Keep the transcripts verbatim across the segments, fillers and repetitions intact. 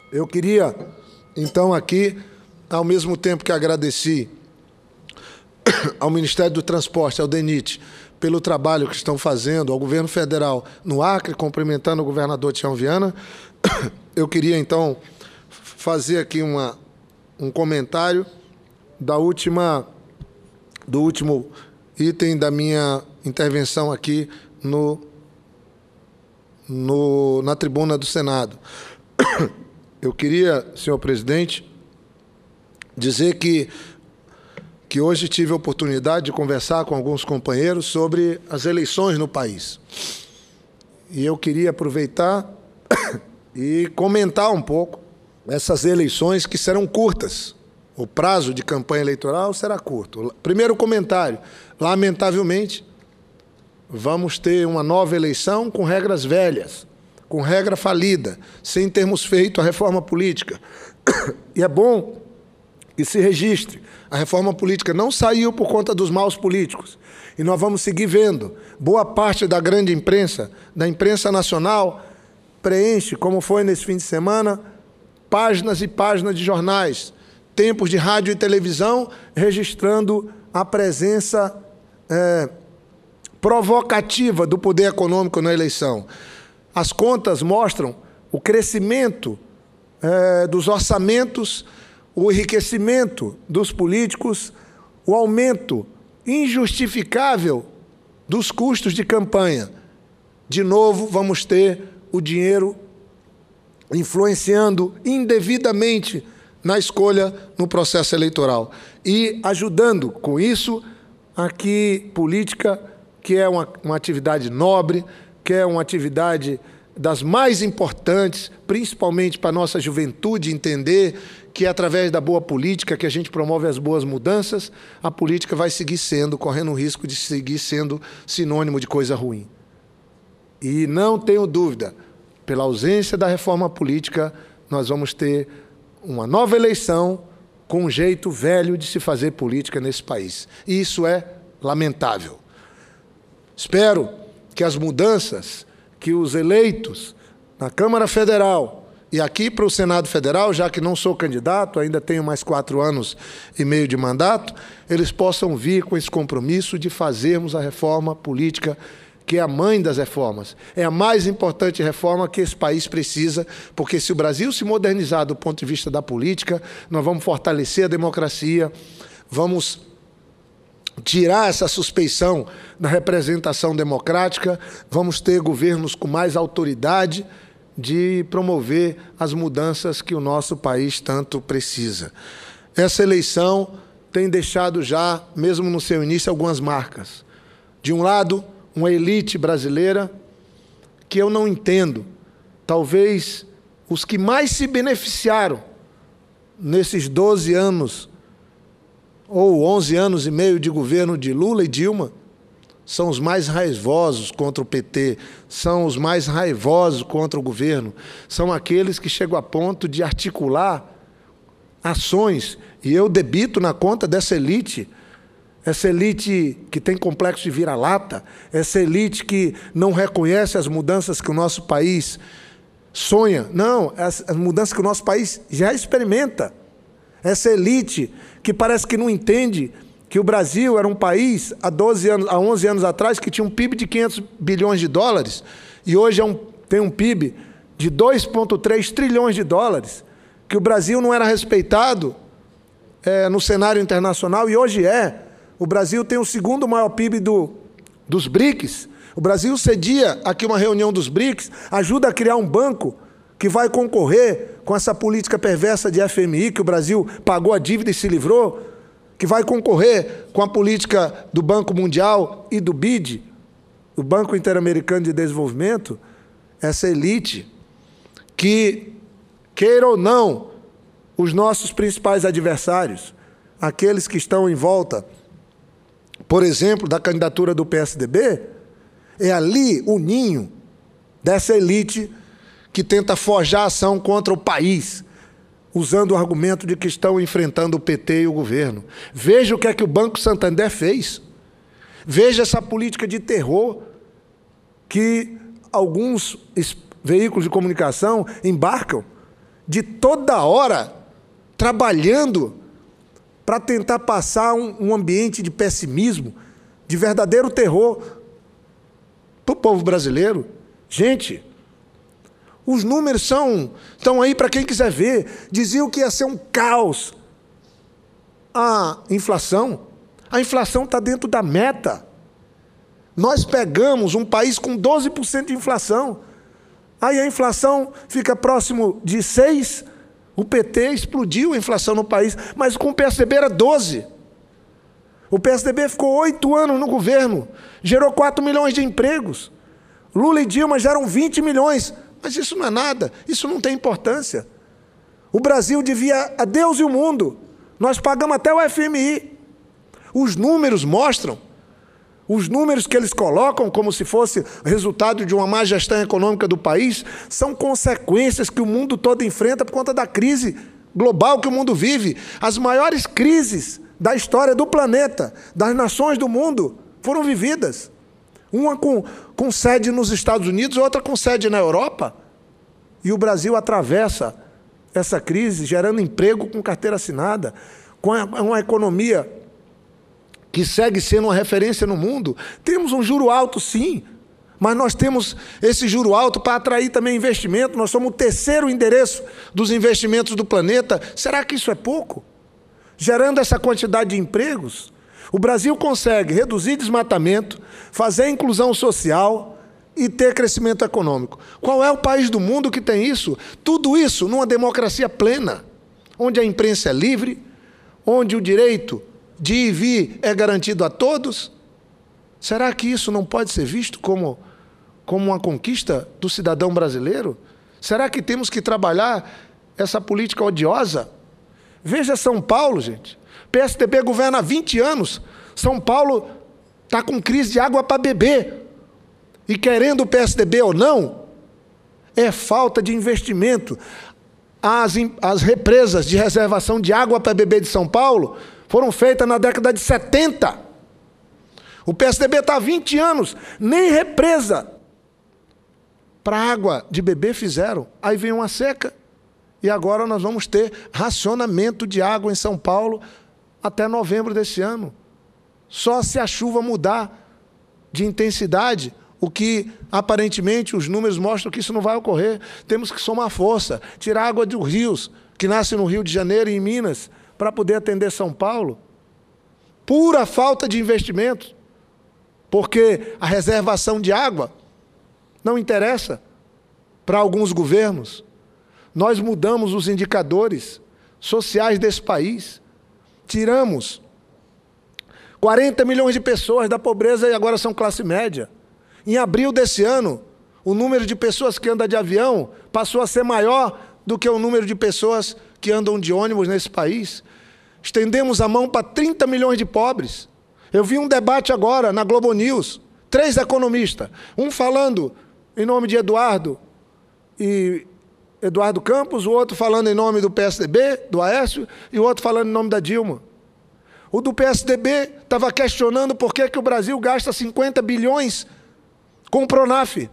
Eu queria, então, aqui, ao mesmo tempo que agradeci ao Ministério do Transporte, ao DENIT, pelo trabalho que estão fazendo, ao governo federal no Acre, cumprimentando o governador Tião Viana, eu queria, então, fazer aqui uma, um comentário da última, do último item da minha intervenção aqui no, no, na tribuna do Senado. Eu queria, senhor presidente, dizer que, que hoje tive a oportunidade de conversar com alguns companheiros sobre as eleições no país. E eu queria aproveitar e comentar um pouco essas eleições que serão curtas. O prazo de campanha eleitoral será curto. Primeiro comentário, lamentavelmente, vamos ter uma nova eleição com regras velhas, com regra falida, sem termos feito a reforma política. E é bom que se registre. A reforma política não saiu por conta dos maus políticos. E nós vamos seguir vendo. Boa parte da grande imprensa, da imprensa nacional, preenche, como foi nesse fim de semana, páginas e páginas de jornais, tempos de rádio e televisão, registrando a presença é, provocativa do poder econômico na eleição. As contas mostram o crescimento é, dos orçamentos, o enriquecimento dos políticos, o aumento injustificável dos custos de campanha. De novo, vamos ter o dinheiro influenciando indevidamente na escolha no processo eleitoral e ajudando com isso a que política, que é uma, uma atividade nobre, que é uma atividade das mais importantes, principalmente para a nossa juventude entender que é através da boa política que a gente promove as boas mudanças, a política vai seguir sendo, correndo o risco de seguir sendo sinônimo de coisa ruim. E não tenho dúvida, pela ausência da reforma política, nós vamos ter uma nova eleição com um jeito velho de se fazer política nesse país. E isso é lamentável. Espero que as mudanças que os eleitos na Câmara Federal e aqui para o Senado Federal, já que não sou candidato, ainda tenho mais quatro anos e meio de mandato, eles possam vir com esse compromisso de fazermos a reforma política, que é a mãe das reformas. É a mais importante reforma que esse país precisa, porque se o Brasil se modernizar do ponto de vista da política, nós vamos fortalecer a democracia, vamos tirar essa suspeição da representação democrática, vamos ter governos com mais autoridade de promover as mudanças que o nosso país tanto precisa. Essa eleição tem deixado já, mesmo no seu início, algumas marcas. De um lado, uma elite brasileira que eu não entendo. Talvez os que mais se beneficiaram nesses doze anos ou onze anos e meio de governo de Lula e Dilma, são os mais raivosos contra o P T, são os mais raivosos contra o governo, são aqueles que chegam a ponto de articular ações, e eu debito na conta dessa elite, essa elite que tem complexo de vira-lata, essa elite que não reconhece as mudanças que o nosso país sonha, não, as, as mudanças que o nosso país já experimenta. Essa elite que parece que não entende que o Brasil era um país, há, doze anos, há onze anos atrás, que tinha um P I B de quinhentos bilhões de dólares, e hoje é um, tem um P I B de dois vírgula três trilhões de dólares, que o Brasil não era respeitado é, no cenário internacional, e hoje é. O Brasil tem o segundo maior P I B do, dos BRICS. O Brasil cedia aqui uma reunião dos BRICS, ajuda a criar um banco que vai concorrer com essa política perversa de F M I, que o Brasil pagou a dívida e se livrou, que vai concorrer com a política do Banco Mundial e do B I D, o Banco Interamericano de Desenvolvimento, essa elite que, queira ou não, os nossos principais adversários, aqueles que estão em volta, por exemplo, da candidatura do P S D B, é ali o ninho dessa elite que tenta forjar ação contra o país, usando o argumento de que estão enfrentando o P T e o governo. Veja o que é que o Banco Santander fez. Veja essa política de terror que alguns veículos de comunicação embarcam de toda hora trabalhando para tentar passar um, um ambiente de pessimismo, de verdadeiro terror para o povo brasileiro. Gente, os números são, estão aí para quem quiser ver. Diziam que ia ser um caos a inflação. A inflação está dentro da meta. Nós pegamos um país com doze por cento de inflação. Aí a inflação fica próximo de seis por cento. O P T explodiu a inflação no país, mas com o P S D B era doze por cento. O P S D B ficou oito anos no governo, gerou quatro milhões de empregos. Lula e Dilma geram vinte milhões. Mas isso não é nada, isso não tem importância. O Brasil devia a Deus e o mundo. Nós pagamos até o F M I. Os números mostram, os números que eles colocam como se fosse resultado de uma má gestão econômica do país, são consequências que o mundo todo enfrenta por conta da crise global que o mundo vive. As maiores crises da história do planeta, das nações do mundo, foram vividas. Uma com, com sede nos Estados Unidos, outra com sede na Europa. E o Brasil atravessa essa crise, gerando emprego com carteira assinada, com uma economia que segue sendo uma referência no mundo. Temos um juro alto, sim, mas nós temos esse juro alto para atrair também investimento. Nós somos o terceiro endereço dos investimentos do planeta. Será que isso é pouco? Gerando essa quantidade de empregos, o Brasil consegue reduzir desmatamento, fazer inclusão social e ter crescimento econômico. Qual é o país do mundo que tem isso? Tudo isso numa democracia plena, onde a imprensa é livre, onde o direito de ir e vir é garantido a todos? Será que isso não pode ser visto como, como uma conquista do cidadão brasileiro? Será que temos que trabalhar essa política odiosa? Veja São Paulo, gente. P S D B governa há vinte anos. São Paulo está com crise de água para beber. E querendo o P S D B ou não, é falta de investimento. As, as represas de reservação de água para beber de São Paulo foram feitas na década de setenta. O P S D B está há vinte anos, nem represa para água de beber fizeram. Aí vem uma seca e agora nós vamos ter racionamento de água em São Paulo até novembro desse ano. Só se a chuva mudar de intensidade, o que aparentemente os números mostram que isso não vai ocorrer. Temos que somar força, tirar água dos rios, que nasce no Rio de Janeiro e em Minas, para poder atender São Paulo. Pura falta de investimento, porque a reservação de água não interessa para alguns governos. Nós mudamos os indicadores sociais desse país, tiramos quarenta milhões de pessoas da pobreza e agora são classe média. Em abril desse ano, o número de pessoas que andam de avião passou a ser maior do que o número de pessoas que andam de ônibus nesse país. Estendemos a mão para trinta milhões de pobres. Eu vi um debate agora na Globo News, três economistas, um falando em nome de Eduardo e Eduardo Campos, o outro falando em nome do P S D B, do Aécio, e o outro falando em nome da Dilma. O do P S D B estava questionando por que, que o Brasil gasta cinquenta bilhões com o Pronaf.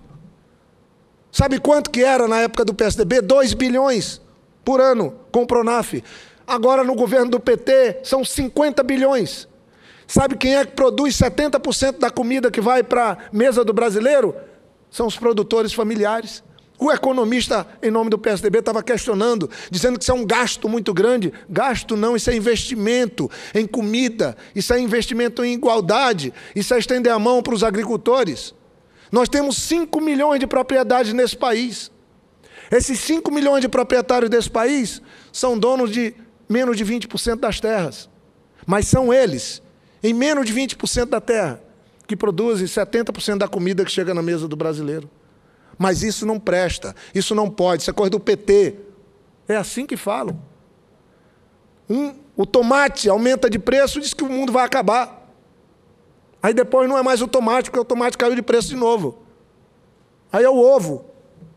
Sabe quanto que era na época do P S D B? dois bilhões por ano com o Pronaf. Agora, no governo do P T, são cinquenta bilhões. Sabe quem é que produz setenta por cento da comida que vai para a mesa do brasileiro? São os produtores familiares. O economista, em nome do P S D B, estava questionando, dizendo que isso é um gasto muito grande. Gasto não, isso é investimento em comida, isso é investimento em igualdade, isso é estender a mão para os agricultores. Nós temos cinco milhões de propriedades nesse país. Esses cinco milhões de proprietários desse país são donos de menos de vinte por cento das terras. Mas são eles, em menos de vinte por cento da terra, que produzem setenta por cento da comida que chega na mesa do brasileiro. Mas isso não presta, isso não pode, isso é coisa do P T. É assim que falam. Um, o tomate aumenta de preço, diz que o mundo vai acabar. Aí depois não é mais o tomate, porque o tomate caiu de preço de novo. Aí é o ovo.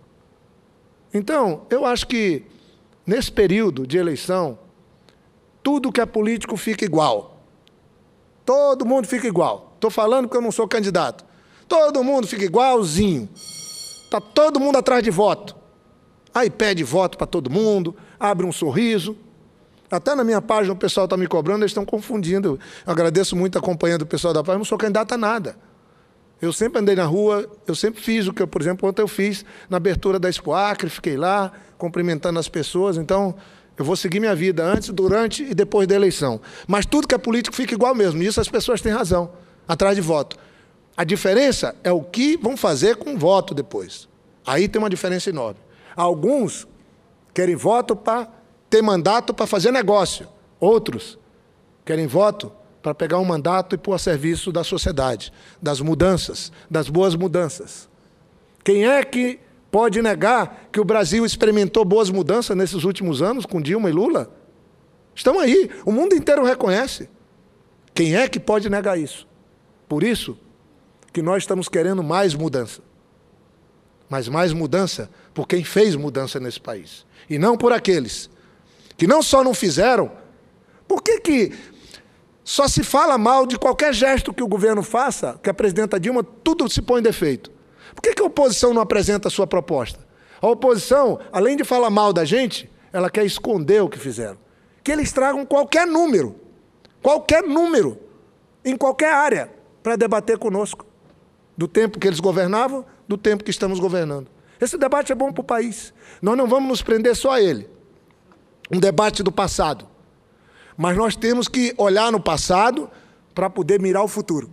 Então, eu acho que, nesse período de eleição, tudo que é político fica igual. Todo mundo fica igual. Estou falando porque eu não sou candidato. Todo mundo fica igualzinho. Está todo mundo atrás de voto. Aí pede voto para todo mundo, abre um sorriso. Até na minha página o pessoal está me cobrando, eles estão confundindo. Eu agradeço muito a companhia do pessoal da página, eu não sou candidato a nada. Eu sempre andei na rua, eu sempre fiz o que, eu, por exemplo, ontem eu fiz na abertura da Expo Acre, fiquei lá, cumprimentando as pessoas. Então, eu vou seguir minha vida antes, durante e depois da eleição. Mas tudo que é político fica igual mesmo, e isso as pessoas têm razão, atrás de voto. A diferença é o que vão fazer com o voto depois. Aí tem uma diferença enorme. Alguns querem voto para ter mandato para fazer negócio. Outros querem voto para pegar um mandato e pôr a serviço da sociedade, das mudanças, das boas mudanças. Quem é que pode negar que o Brasil experimentou boas mudanças nesses últimos anos com Dilma e Lula? Estão aí, o mundo inteiro reconhece. Quem é que pode negar isso? Por isso que nós estamos querendo mais mudança. Mas mais mudança por quem fez mudança nesse país. E não por aqueles que não só não fizeram. Por que que só se fala mal de qualquer gesto que o governo faça, que a presidenta Dilma, tudo se põe em defeito? Por que que a oposição não apresenta a sua proposta? A oposição, além de falar mal da gente, ela quer esconder o que fizeram. Que eles tragam qualquer número, qualquer número, em qualquer área, para debater conosco. Do tempo que eles governavam, do tempo que estamos governando. Esse debate é bom para o país. Nós não vamos nos prender só a ele. Um debate do passado. Mas nós temos que olhar no passado para poder mirar o futuro.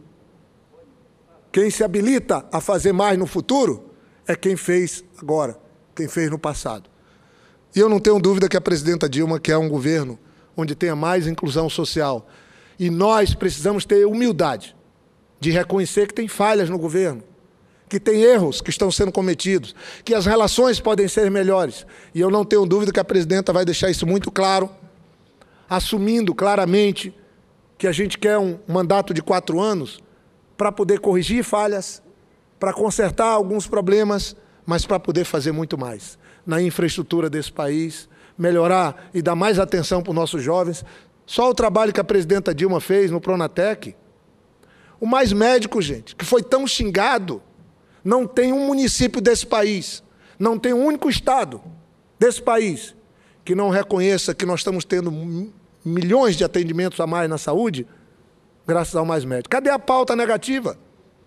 Quem se habilita a fazer mais no futuro é quem fez agora, quem fez no passado. E eu não tenho dúvida que a presidenta Dilma quer um governo onde tenha mais inclusão social. E nós precisamos ter humildade de reconhecer que tem falhas no governo, que tem erros que estão sendo cometidos, que as relações podem ser melhores. E eu não tenho dúvida que a presidenta vai deixar isso muito claro, assumindo claramente que a gente quer um mandato de quatro anos para poder corrigir falhas, para consertar alguns problemas, mas para poder fazer muito mais na infraestrutura desse país, melhorar e dar mais atenção para os nossos jovens. Só o trabalho que a presidenta Dilma fez no Pronatec, o Mais Médico, gente, que foi tão xingado, não tem um município desse país, não tem um único estado desse país que não reconheça que nós estamos tendo milhões de atendimentos a mais na saúde, graças ao Mais Médico. Cadê a pauta negativa?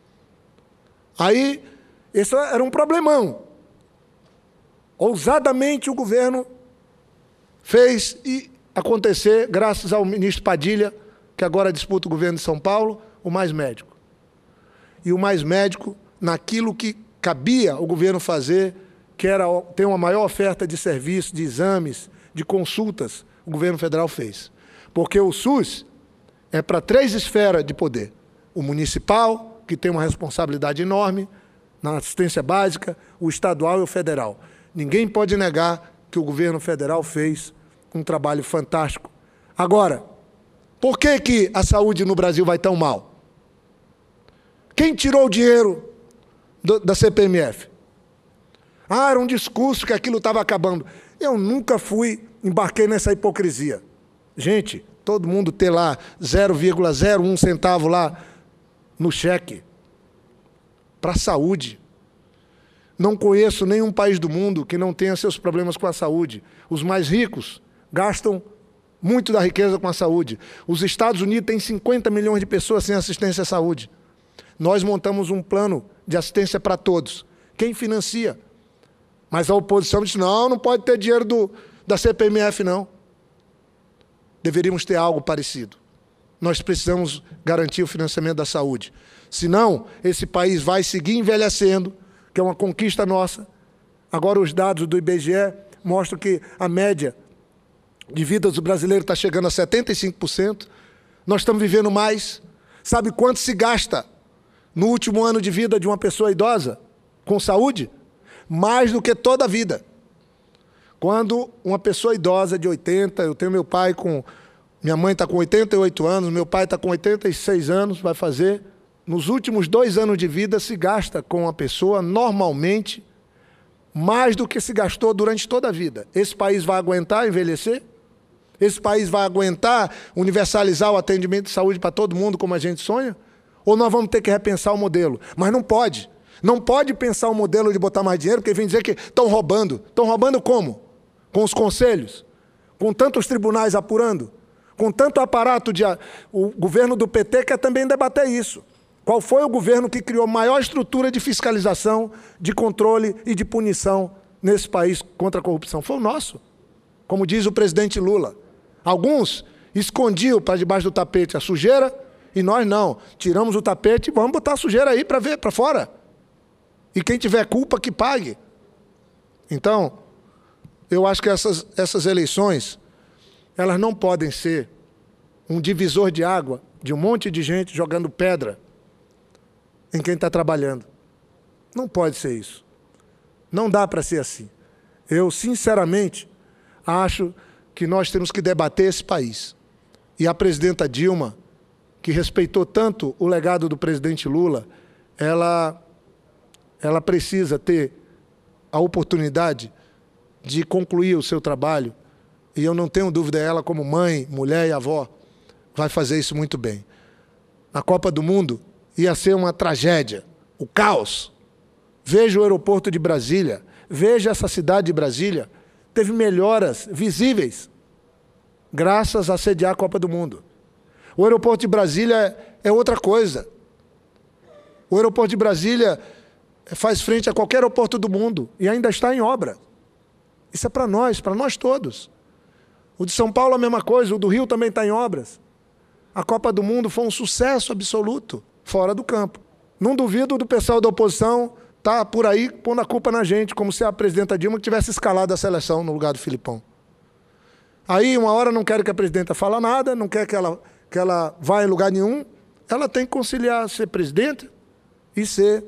Aí, esse era um problemão. Ousadamente o governo fez e acontecer, graças ao ministro Padilha, que agora disputa o governo de São Paulo, o Mais Médico. E o Mais Médico, naquilo que cabia o governo fazer, que era ter uma maior oferta de serviços, de exames, de consultas, o governo federal fez. Porque o SUS é para três esferas de poder. O municipal, que tem uma responsabilidade enorme na assistência básica, o estadual e o federal. Ninguém pode negar que o governo federal fez um trabalho fantástico. Agora, por que que a saúde no Brasil vai tão mal? Quem tirou o dinheiro do, da C P M F? Ah, era um discurso que aquilo estava acabando. Eu nunca fui, embarquei nessa hipocrisia. Gente, todo mundo ter lá zero vírgula zero um centavo lá no cheque para a saúde. Não conheço nenhum país do mundo que não tenha seus problemas com a saúde. Os mais ricos gastam muito da riqueza com a saúde. Os Estados Unidos têm cinquenta milhões de pessoas sem assistência à saúde. Nós montamos um plano de assistência para todos. Quem financia? Mas a oposição diz, não, não pode ter dinheiro do, da C P M F, não. Deveríamos ter algo parecido. Nós precisamos garantir o financiamento da saúde. Senão, esse país vai seguir envelhecendo, que é uma conquista nossa. Agora, os dados do I B G E mostram que a média de vida dos brasileiros está chegando a setenta e cinco por cento. Nós estamos vivendo mais. Sabe quanto se gasta no último ano de vida de uma pessoa idosa com saúde? Mais do que toda a vida. Quando uma pessoa idosa de oitenta, eu tenho meu pai com... Minha mãe está com oitenta e oito anos, meu pai está com oitenta e seis anos, vai fazer... Nos últimos dois anos de vida se gasta com a pessoa, normalmente, mais do que se gastou durante toda a vida. Esse país vai aguentar envelhecer? Esse país vai aguentar universalizar o atendimento de saúde para todo mundo, como a gente sonha? Ou nós vamos ter que repensar o modelo? Mas não pode. Não pode pensar um modelo de botar mais dinheiro, porque vem dizer que estão roubando. Estão roubando como? Com os conselhos? Com tantos tribunais apurando? Com tanto aparato de... O governo do P T quer também debater isso. Qual foi o governo que criou maior estrutura de fiscalização, de controle e de punição nesse país contra a corrupção? Foi o nosso. Como diz o presidente Lula. Alguns escondiam para debaixo do tapete a sujeira e nós não. Tiramos o tapete e vamos botar a sujeira aí para ver, para fora. E quem tiver culpa, que pague. Então, eu acho que essas, essas eleições, elas não podem ser um divisor de água de um monte de gente jogando pedra em quem está trabalhando. Não pode ser isso. Não dá para ser assim. Eu, sinceramente, acho que nós temos que debater esse país. E a presidenta Dilma, que respeitou tanto o legado do presidente Lula, ela, ela precisa ter a oportunidade de concluir o seu trabalho. E eu não tenho dúvida, ela como mãe, mulher e avó, vai fazer isso muito bem. Na Copa do Mundo ia ser uma tragédia, o caos. Veja o aeroporto de Brasília, veja essa cidade de Brasília, teve melhoras visíveis, graças a sediar a Copa do Mundo. O aeroporto de Brasília é outra coisa. O aeroporto de Brasília faz frente a qualquer aeroporto do mundo e ainda está em obra. Isso é para nós, para nós todos. O de São Paulo é a mesma coisa, o do Rio também está em obras. A Copa do Mundo foi um sucesso absoluto, fora do campo. Não duvido do pessoal da oposição estar por aí pondo a culpa na gente, como se a presidenta Dilma tivesse escalado a seleção no lugar do Filipão. Aí, uma hora, não quer que a presidenta fale nada, não quer que ela, que ela vá em lugar nenhum. Ela tem que conciliar ser presidenta e ser,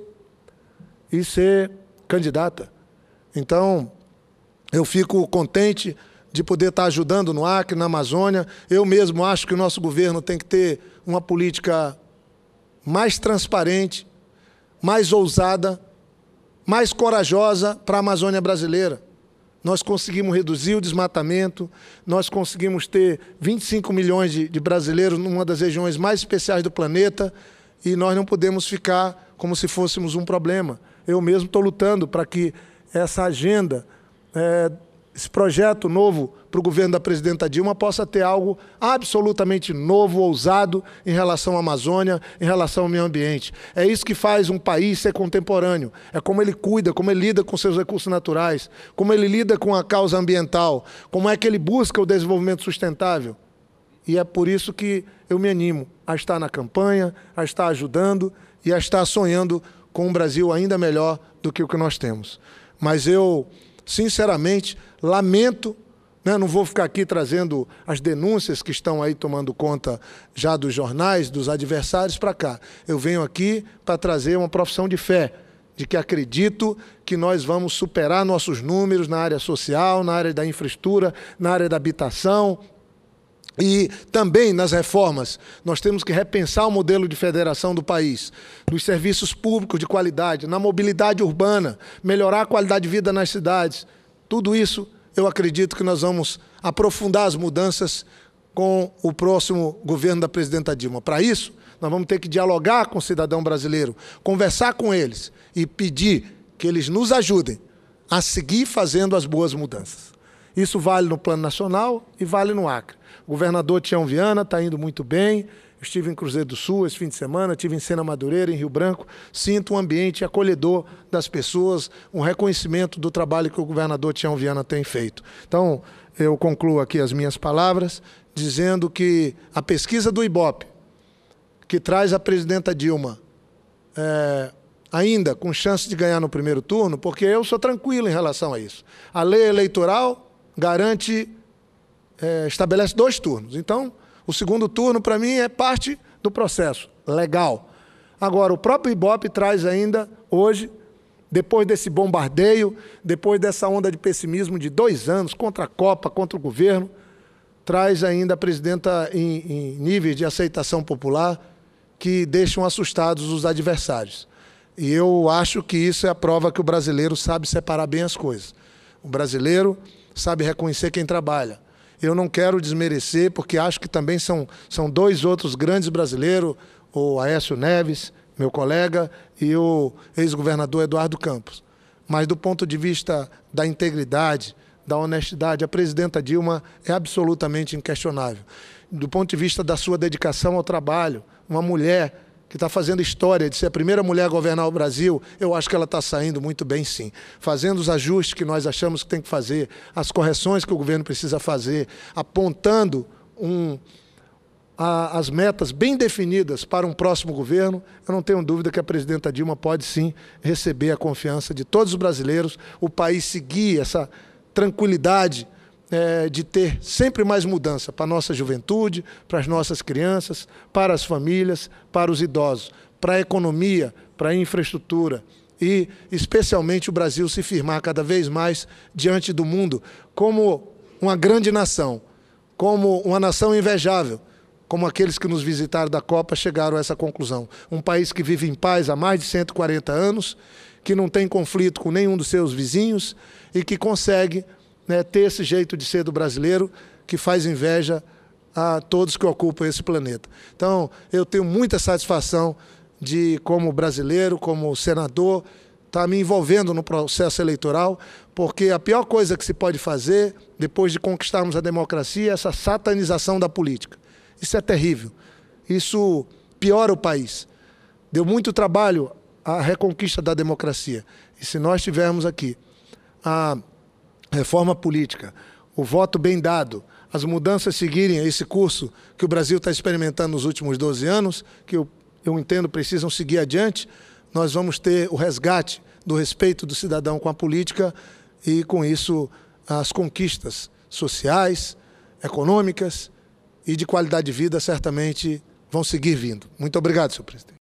e ser candidata. Então, eu fico contente de poder estar ajudando no Acre, na Amazônia. Eu mesmo acho que o nosso governo tem que ter uma política mais transparente, mais ousada, mais corajosa para a Amazônia brasileira. Nós conseguimos reduzir o desmatamento, nós conseguimos ter vinte e cinco milhões de, de brasileiros numa das regiões mais especiais do planeta e nós não podemos ficar como se fôssemos um problema. Eu mesmo estou lutando para que essa agenda, é, esse projeto novo para o governo da presidenta Dilma possa ter algo absolutamente novo, ousado em relação à Amazônia, em relação ao meio ambiente. É isso que faz um país ser contemporâneo. É como ele cuida, como ele lida com seus recursos naturais, como ele lida com a causa ambiental, como é que ele busca o desenvolvimento sustentável. E é por isso que eu me animo a estar na campanha, a estar ajudando e a estar sonhando com um Brasil ainda melhor do que o que nós temos. Mas eu, sinceramente, lamento, né, não vou ficar aqui trazendo as denúncias que estão aí tomando conta já dos jornais, dos adversários para cá. Eu venho aqui para trazer uma profissão de fé, de que acredito que nós vamos superar nossos números na área social, na área da infraestrutura, na área da habitação. E também nas reformas, nós temos que repensar o modelo de federação do país, nos serviços públicos de qualidade, na mobilidade urbana, melhorar a qualidade de vida nas cidades. Tudo isso, eu acredito que nós vamos aprofundar as mudanças com o próximo governo da presidenta Dilma. Para isso, nós vamos ter que dialogar com o cidadão brasileiro, conversar com eles e pedir que eles nos ajudem a seguir fazendo as boas mudanças. Isso vale no plano nacional e vale no Acre. O governador Tião Viana está indo muito bem. Eu estive em Cruzeiro do Sul esse fim de semana, estive em Sena Madureira, em Rio Branco. Sinto um ambiente acolhedor das pessoas, um reconhecimento do trabalho que o governador Tião Viana tem feito. Então, eu concluo aqui as minhas palavras, dizendo que a pesquisa do Ibope, que traz a presidenta Dilma é, ainda com chance de ganhar no primeiro turno, porque eu sou tranquilo em relação a isso. A lei eleitoral garante, é, estabelece dois turnos. Então, o segundo turno, para mim, é parte do processo legal. Agora, o próprio Ibope traz ainda, hoje, depois desse bombardeio, depois dessa onda de pessimismo de dois anos contra a Copa, contra o governo, traz ainda a presidenta em, em níveis de aceitação popular que deixam assustados os adversários. E eu acho que isso é a prova que o brasileiro sabe separar bem as coisas. O brasileiro sabe reconhecer quem trabalha. Eu não quero desmerecer, porque acho que também são, são dois outros grandes brasileiros, o Aécio Neves, meu colega, e o ex-governador Eduardo Campos. Mas do ponto de vista da integridade, da honestidade, a presidenta Dilma é absolutamente inquestionável. Do ponto de vista da sua dedicação ao trabalho, uma mulher que está fazendo história de ser a primeira mulher a governar o Brasil, eu acho que ela está saindo muito bem, sim. Fazendo os ajustes que nós achamos que tem que fazer, as correções que o governo precisa fazer, apontando um, a, as metas bem definidas para um próximo governo, eu não tenho dúvida que a presidenta Dilma pode, sim, receber a confiança de todos os brasileiros, o país seguir essa tranquilidade É, de ter sempre mais mudança para a nossa juventude, para as nossas crianças, para as famílias, para os idosos, para a economia, para a infraestrutura e, especialmente, o Brasil se firmar cada vez mais diante do mundo como uma grande nação, como uma nação invejável, como aqueles que nos visitaram da Copa chegaram a essa conclusão. Um país que vive em paz há mais de cento e quarenta anos, que não tem conflito com nenhum dos seus vizinhos e que consegue Né, ter esse jeito de ser do brasileiro que faz inveja a todos que ocupam esse planeta. Então, eu tenho muita satisfação de, como brasileiro, como senador, estar me envolvendo no processo eleitoral, porque a pior coisa que se pode fazer, depois de conquistarmos a democracia, é essa satanização da política. Isso é terrível. Isso piora o país. Deu muito trabalho a reconquista da democracia. E se nós tivermos aqui a reforma política, o voto bem dado, as mudanças seguirem esse curso que o Brasil está experimentando nos últimos doze anos, que eu, eu entendo precisam seguir adiante, nós vamos ter o resgate do respeito do cidadão com a política e, com isso, as conquistas sociais, econômicas e de qualidade de vida certamente vão seguir vindo. Muito obrigado, senhor presidente.